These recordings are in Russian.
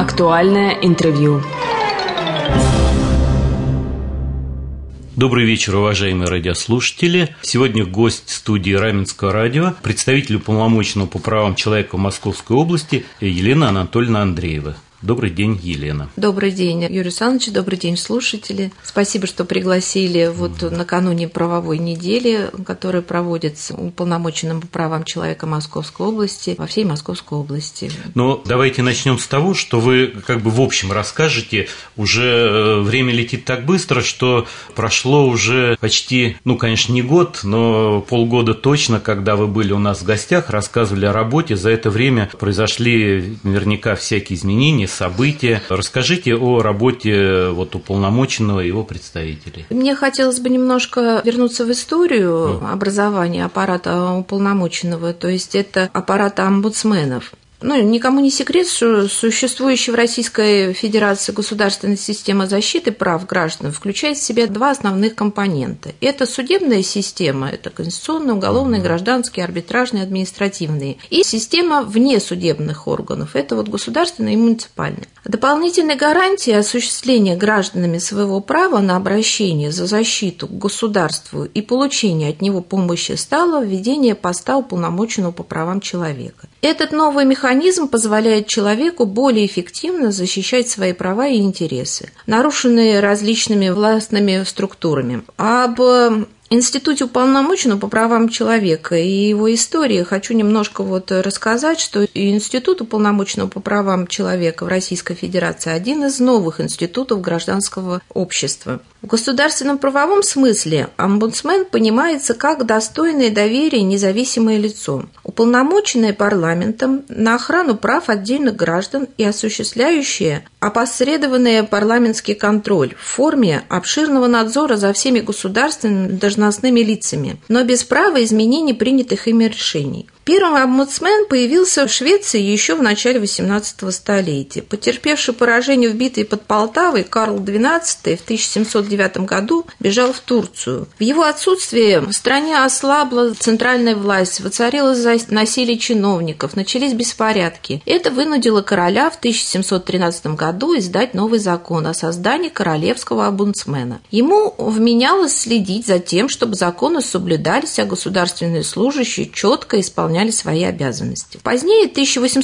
Актуальное интервью. Добрый вечер, уважаемые радиослушатели. Сегодня гость студии Раменского радио, представитель уполномоченного по правам человека в Московской области Елена Анатольевна Андреева. Добрый день, Елена. Добрый день, Юрий Александрович, добрый день, слушатели. Спасибо, что пригласили накануне правовой недели, которая проводится уполномоченным по правам человека Московской области, во всей Московской области. Но давайте начнем с того, что вы в общем расскажете. Уже время летит так быстро, что прошло уже почти, конечно, не год, но полгода точно, когда вы были у нас в гостях, рассказывали о работе. За это время произошли наверняка всякие изменения, события. Расскажите о работе уполномоченного и его представителей. Мне хотелось бы немножко вернуться в историю образования аппарата уполномоченного, то есть это аппарат омбудсменов. Никому не секрет, что существующая в Российской Федерации государственная система защиты прав граждан включает в себя два основных компонента. Это судебная система, это конституционные, уголовные, гражданские, арбитражные, административные. И система внесудебных органов, это государственная и муниципальная. Дополнительной гарантией осуществления гражданами своего права на обращение за защиту к государству и получение от него помощи стало введение поста уполномоченного по правам человека. Этот новый механизм позволяет человеку более эффективно защищать свои права и интересы, нарушенные различными властными структурами. Об Институте уполномоченного по правам человека и его истории хочу немножко рассказать, что Институт уполномоченного по правам человека в Российской Федерации – один из новых институтов гражданского общества. В государственном правовом смысле омбудсмен понимается как достойное доверия независимое лицо, уполномоченное парламентом на охрану прав отдельных граждан и осуществляющее опосредованный парламентский контроль в форме обширного надзора за всеми государственными должностными лицами, но без права изменений принятых ими решений. Первый омбудсмен появился в Швеции еще в начале XVIII столетия. Потерпевший поражение в битве под Полтавой, Карл XII в 1709 году бежал в Турцию. В его отсутствие в стране ослабла центральная власть, воцарилось насилие чиновников, начались беспорядки. Это вынудило короля в 1713 году издать новый закон о создании королевского омбудсмена. Ему вменялось следить за тем, чтобы законы соблюдались, а государственные служащие четко исполняли свои обязанности. Позднее, в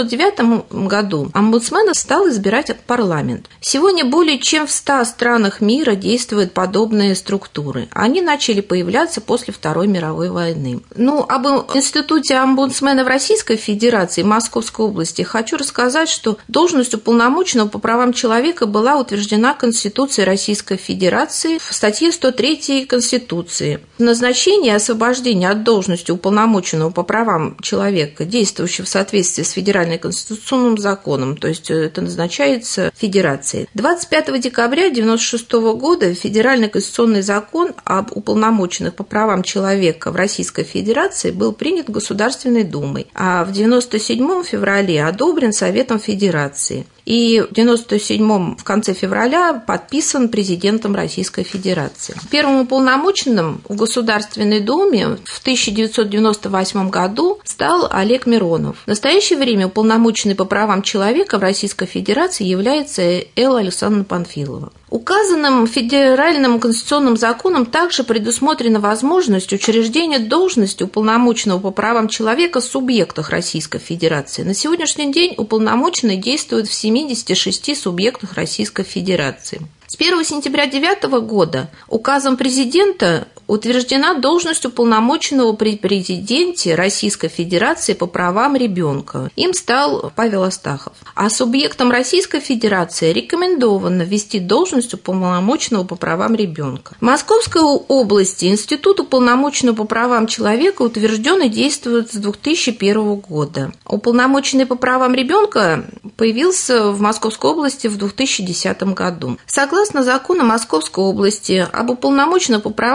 1809 году, омбудсмена стал избирать парламент. Сегодня более чем в 100 странах мира действуют подобные структуры. Они начали появляться после Второй мировой войны. Об институте омбудсмена в Российской Федерации и Московской области хочу рассказать, что должность уполномоченного по правам человека была утверждена Конституцией Российской Федерации в статье 103 Конституции. Назначение и освобождение от должности уполномоченного по правам человека, действующего в соответствии с федеральным конституционным законом, то есть это назначается Федерацией. 25 декабря 1996 года Федеральный конституционный закон об уполномоченных по правам человека в Российской Федерации был принят Государственной Думой, а в 97 феврале одобрен Советом Федерации. И в 1997 в конце февраля подписан президентом Российской Федерации. Первым уполномоченным в Государственной Думе в 1998 году стал Олег Миронов. В настоящее время уполномоченный по правам человека в Российской Федерации является Элла Александровна Панфилова. Указанным федеральным конституционным законом также предусмотрена возможность учреждения должности уполномоченного по правам человека в субъектах Российской Федерации. На сегодняшний день уполномоченный действует в 76 субъектах Российской Федерации. С 1 сентября 2009 года указом президента утверждена должность уполномоченного при президенте Российской Федерации по правам ребенка. Им стал Павел Астахов. А субъектам Российской Федерации рекомендовано ввести должность уполномоченного по правам ребенка. В Московской области Институт уполномоченного по правам человека утвержден и действует с 2001 года. Уполномоченный по правам ребенка появился в Московской области в 2010 году. Согласно закону Московской области об уполномоченном по правам человека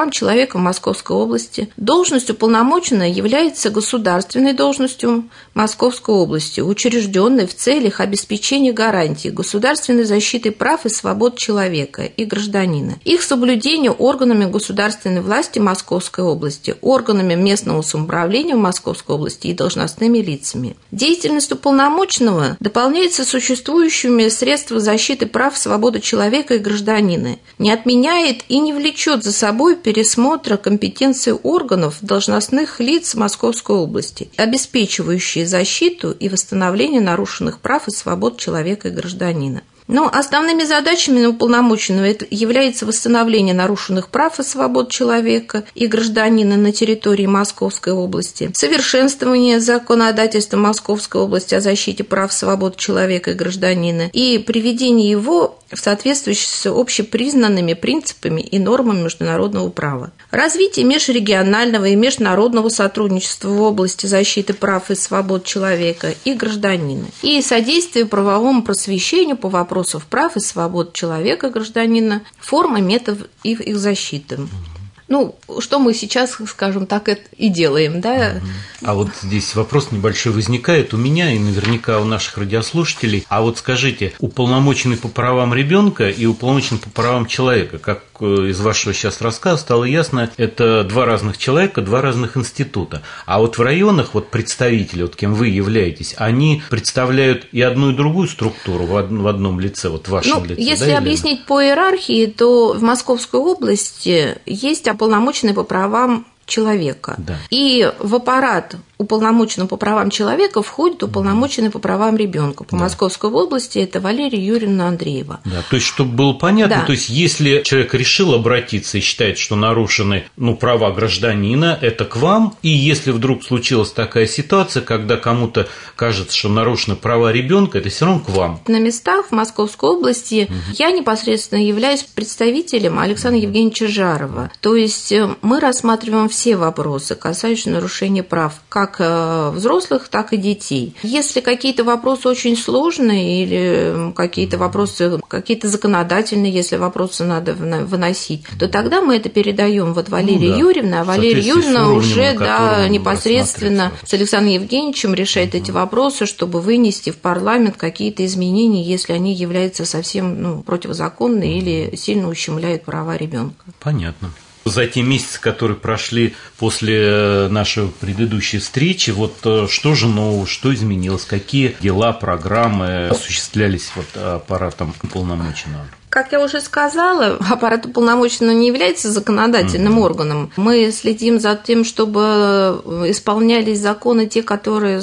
человека в Московской области. Должность уполномоченного является государственной должностью Московской области, учрежденной в целях обеспечения гарантий государственной защиты прав и свобод человека и гражданина. Их соблюдение органами государственной власти Московской области, органами местного самоуправления в Московской области и должностными лицами. Деятельность уполномоченного дополняется существующими средствами защиты прав, свободы человека и гражданина, не отменяет и не влечет за собой пересмотра компетенции органов должностных лиц Московской области, обеспечивающие защиту и восстановление нарушенных прав и свобод человека и гражданина. Но основными задачами уполномоченного является восстановление нарушенных прав и свобод человека и гражданина на территории Московской области, совершенствование законодательства Московской области о защите прав и свобод человека и гражданина и приведение его в соответствии с общепризнанными принципами и нормами международного права. Развитие межрегионального и международного сотрудничества в области защиты прав и свобод человека и гражданина и содействие правовому просвещению по вопросам прав и свобод человека и гражданина, форма, метод их защиты. Ну, что мы сейчас, скажем так, это и делаем, да? А вот здесь вопрос небольшой возникает у меня и наверняка у наших радиослушателей. А вот скажите, уполномоченный по правам ребенка и уполномоченный по правам человека, как из вашего сейчас рассказа стало ясно, это два разных человека, два разных института. А вот в районах вот представители, вот кем вы являетесь, они представляют и одну, и другую структуру в одном лице, вот в вашем лице. Если объяснить по иерархии, то в Московской области есть уполномоченный по правам человека. Да. И в аппарат уполномоченного по правам человека входит уполномоченный по правам ребенка. По Московской области это Валерия Юрьевна Андреева. Да, то есть, чтобы было понятно, то есть, если человек решил обратиться и считает, что нарушены права гражданина, это к вам, и если вдруг случилась такая ситуация, когда кому-то кажется, что нарушены права ребенка, это все равно к вам. На местах в Московской области я непосредственно являюсь представителем Александра Евгеньевича Жарова. То есть мы рассматриваем все вопросы, касающиеся нарушения прав, как взрослых, так и детей. Если какие-то вопросы очень сложные или какие-то вопросы, какие-то законодательные, если вопросы надо выносить, то тогда мы это передаем вот Валерии Юрьевне, а Валерия Юрьевна уже непосредственно с Александром Евгеньевичем решает эти вопросы, чтобы вынести в парламент какие-то изменения, если они являются совсем противозаконны или сильно ущемляют права ребенка. Понятно. За те месяцы, которые прошли после нашей предыдущей встречи, вот что же нового, что изменилось, какие дела, программы осуществлялись аппаратом уполномоченного? Как я уже сказала, аппарат уполномоченного не является законодательным органом. Мы следим за тем, чтобы исполнялись законы, те, которые,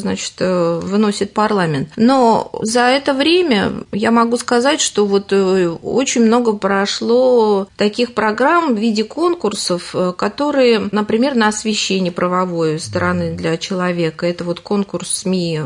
выносит парламент. Но за это время я могу сказать, что очень много прошло таких программ в виде конкурсов, которые, например, на освещение правовой стороны для человека. Это конкурс СМИ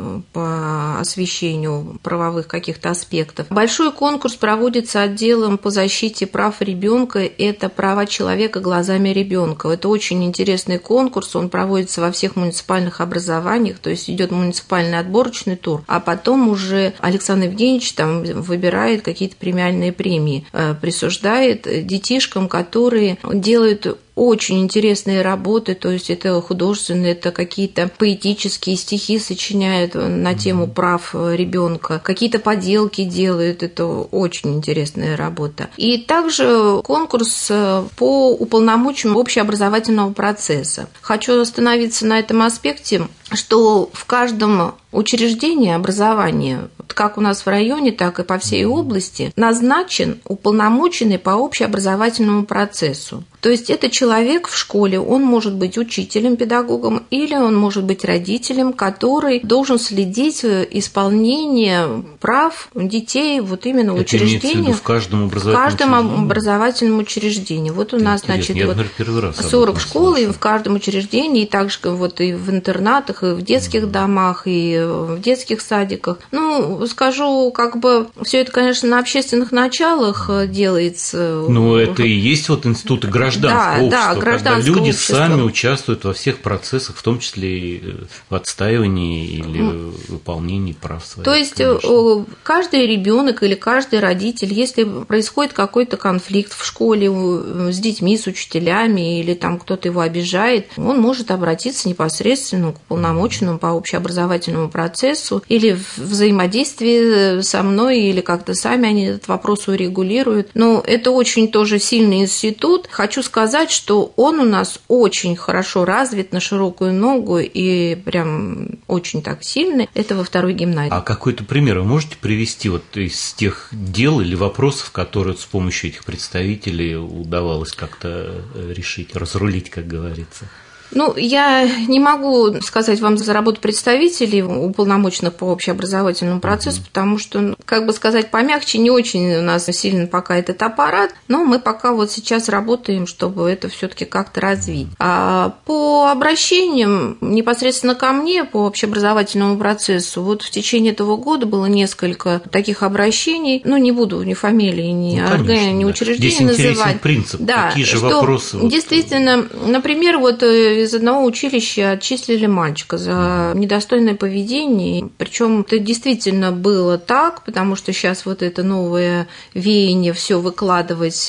по освещению правовых каких-то аспектов. Большой конкурс проводится отделом по защите прав ребенка. Это права человека глазами ребенка. Это очень интересный конкурс. Он проводится во всех муниципальных образованиях, то есть идет муниципальный отборочный тур, а потом уже Александр Евгеньевич выбирает какие-то премиальные премии, присуждает детишкам, которые делают очень интересные работы, то есть это художественные, это какие-то поэтические стихи сочиняют на тему прав ребенка, какие-то поделки делают, это очень интересная работа. И также конкурс по уполномоченному общеобразовательного процесса. Хочу остановиться на этом аспекте, что в каждом учреждении образования, как у нас в районе, так и по всей области, назначен уполномоченный по общеобразовательному процессу. То есть это человек в школе, он может быть учителем, педагогом, или он может быть родителем, который должен следить за исполнением прав детей именно в учреждении. В каждом образовательном учреждении. Вот у нас, 40 школ, и в каждом учреждении, и также и в интернатах, их и в детских домах, и в детских садиках. Ну, скажу, как бы все это, конечно, на общественных началах делается. Ну, это и есть вот институты гражданского общества, когда люди сами участвуют во всех процессах, в том числе и в отстаивании или выполнении прав своих. То есть каждый ребенок или каждый родитель, если происходит какой-то конфликт в школе с детьми, с учителями, или там кто-то его обижает, он может обратиться непосредственно к уполномоченному по общеобразовательному процессу или в взаимодействии со мной, или как-то сами они этот вопрос урегулируют. Но это очень тоже сильный институт. Хочу сказать, что он у нас очень хорошо развит на широкую ногу и прям очень так сильный. Это во второй гимназии. А какой-то пример вы можете привести вот из тех дел или вопросов, которые с помощью этих представителей удавалось как-то решить, разрулить, как говорится? Ну, я не могу сказать вам за работу представителей, уполномоченных по общеобразовательному процессу, потому что, как бы сказать помягче, не очень у нас сильно пока этот аппарат, но мы пока вот сейчас работаем, чтобы это все-таки как-то развить. А по обращениям непосредственно ко мне по общеобразовательному процессу, вот в течение этого года было несколько таких обращений, ну, не буду ни фамилии, ни ни учреждения называть. Здесь интересен принцип, да, какие же вопросы? Действительно, например, вот из одного училища отчислили мальчика за недостойное поведение. Причем это действительно было так, потому что сейчас вот это новое веяние все выкладывать.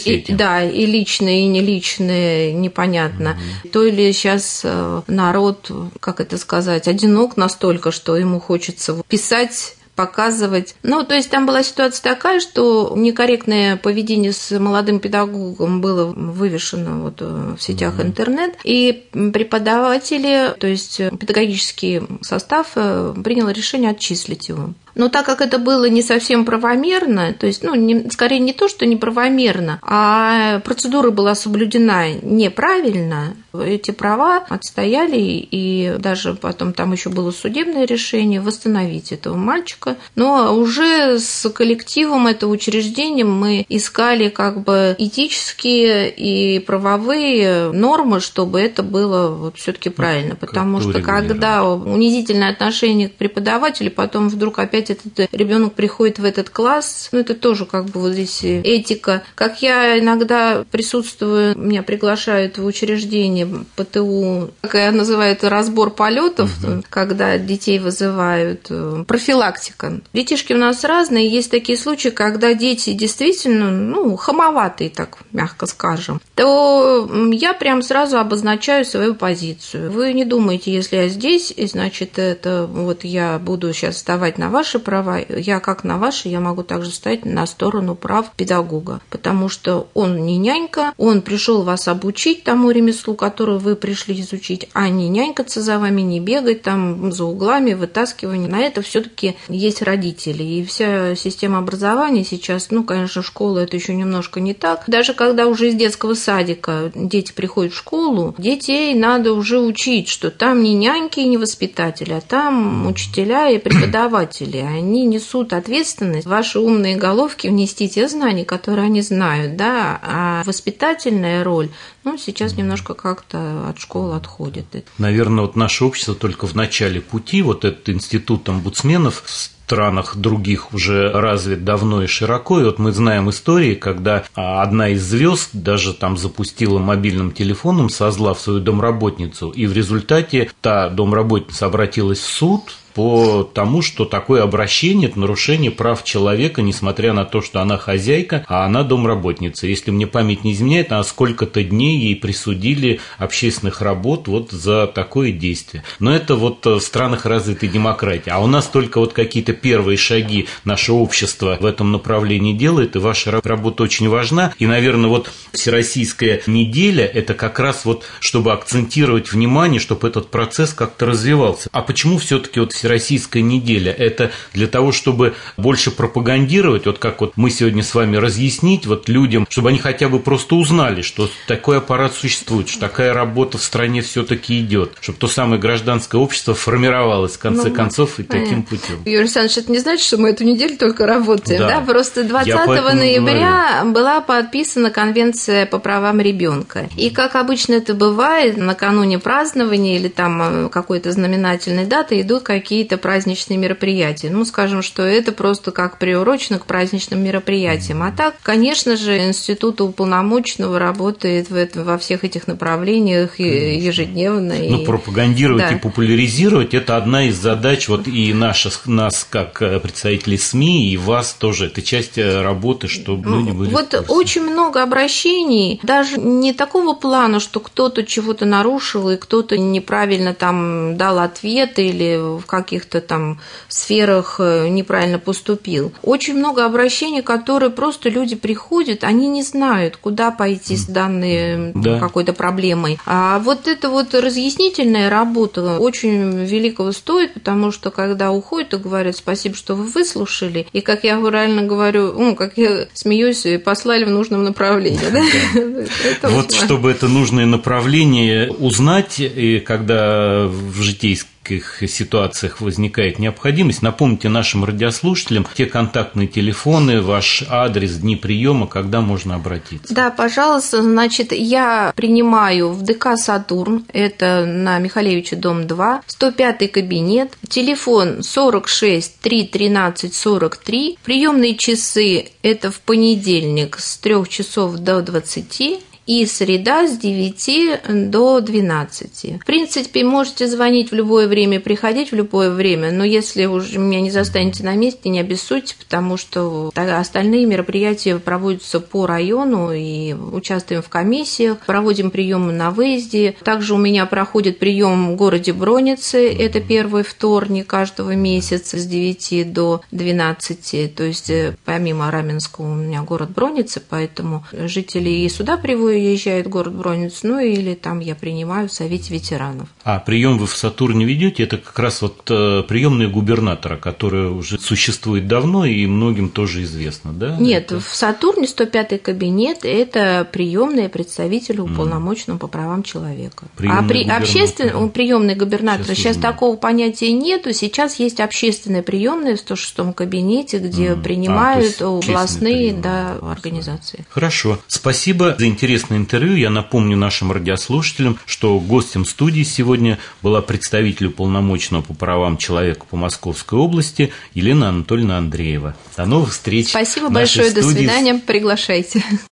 И личное, и не личное, непонятно. То ли сейчас народ, как это сказать, одинок настолько, что ему хочется писать, показывать. Ну, то есть там была ситуация такая, что некорректное поведение с молодым педагогом было вывешено вот в сетях интернет, и преподаватели, то есть педагогический состав принял решение отчислить его. Но так как это было не совсем правомерно, то есть, скорее не то, что неправомерно, а процедура была соблюдена неправильно, эти права отстояли, и даже потом там еще было судебное решение восстановить этого мальчика. Но уже с коллективом этого учреждения мы искали как бы этические и правовые нормы, чтобы это было вот все-таки правильно. Потому что когда унизительное отношение к преподавателю, потом вдруг опять этот ребенок приходит в этот класс, это тоже как бы вот здесь этика. Как я иногда присутствую, меня приглашают в учреждение ПТУ, как я называю это, разбор полетов, когда детей вызывают, профилактика. Детишки у нас разные, есть такие случаи, когда дети действительно, хамоватые, так мягко скажем, то я прям сразу обозначаю свою позицию. Вы не думайте, если я здесь, значит, это вот я буду сейчас вставать на ваши права, я как на ваши, я могу также встать на сторону прав педагога, потому что он не нянька, он пришел вас обучить тому ремеслу, которое вы пришли изучить, а не нянькаться за вами, не бегать там за углами, вытаскивание. На это все-таки есть родители. И вся система образования сейчас, конечно, школа это еще немножко не так. Даже когда уже из детского садика дети приходят в школу, детей надо уже учить, что там не няньки и не воспитатели, а там учителя и преподаватели. Они несут ответственность. Ваши умные головки внести те знания, которые они знают, да, а воспитательная роль, сейчас немножко как-то от школы отходит. Наверное, вот наше общество только в начале пути, вот этот институт омбудсменов в странах других уже развит давно и широко, и вот мы знаем истории, когда одна из звезд даже там запустила мобильным телефоном со зла в свою домработницу, и в результате та домработница обратилась в суд по тому, что такое обращение – это нарушение прав человека, несмотря на то, что она хозяйка, а она домработница. Если мне память не изменяет, а сколько-то дней ей присудили общественных работ вот за такое действие. Но это вот в странах развитой демократии. А у нас только вот какие-то первые шаги наше общество в этом направлении делает, и ваша работа очень важна. И, наверное, вот Всероссийская неделя – это как раз вот, чтобы акцентировать внимание, чтобы этот процесс как-то развивался. А почему все-таки вот Всероссийская неделя? Это для того, чтобы больше пропагандировать, вот как вот мы сегодня с вами разъяснить вот людям, чтобы они хотя бы просто узнали, что такой аппарат существует, что такая работа в стране все-таки идет, чтобы то самое гражданское общество формировалось в конце концов и таким путем. Юрий Александрович, Иванович, это не значит, что мы эту неделю только работаем, да? Просто 20 ноября была подписана Конвенция по правам ребенка. И, как обычно это бывает, накануне празднования или там какой-то знаменательной даты идут какие-то праздничные мероприятия. Ну, скажем, что это просто как приурочено к праздничным мероприятиям. А так, конечно же, институт уполномоченного работает во всех этих направлениях ежедневно. Ну, пропагандировать и популяризировать – это одна из задач вот и нас, как представителей СМИ, и вас тоже. Это часть работы, чтобы люди были в курсе. Очень много обращений, даже не такого плана, что кто-то чего-то нарушил, и кто-то неправильно там дал ответ или в каких-то там сферах неправильно поступил. Очень много обращений, которые просто люди приходят, они не знают, куда пойти с данной какой-то проблемой. А вот эта вот разъяснительная работа очень великого стоит, потому что когда уходят и говорят спасибо, что вы выслушали, и, как я правильно говорю, как я смеюсь, послали в нужном направлении. Вот чтобы это нужное направление узнать, и когда в житейском ситуациях возникает необходимость, напомните нашим радиослушателям те контактные телефоны, ваш адрес, дни приема, когда можно обратиться. Да, пожалуйста. Значит, я принимаю в ДК «Сатурн», это на Михалевича, дом 2, 105-й кабинет, телефон 46 3 13 43, приемные часы – это в понедельник с 3 часов до 20, и среда с 9 до 12. В принципе, можете звонить в любое время, приходить в любое время, но если уже меня не застанете на месте, не обессудьте, потому что остальные мероприятия проводятся по району, и участвуем в комиссиях, проводим приемы на выезде. Также у меня проходит прием в городе Бронице, это первый вторник каждого месяца с 9 до 12, то есть помимо Раменского у меня город Броница, поэтому жители и сюда приезжают в город Брониц, ну или там я принимаю в Совете ветеранов. А прием вы в Сатурне ведете? Это как раз вот приемная губернатора, которая уже существует давно и многим тоже известно, да? Нет, в Сатурне 105-й кабинет – это приемные представители уполномоченного по правам человека. Приемный губернатор сейчас такого понятия нету. Сейчас есть общественная приемная в 106-м кабинете, где принимают областные организации. Хорошо. Спасибо за интересное интервью. Я напомню нашим радиослушателям, что гостем студии сегодня была представитель уполномоченного по правам человека по Московской области Елена Анатольевна Андреева. До новых встреч. Спасибо большое. До свидания. Приглашайте.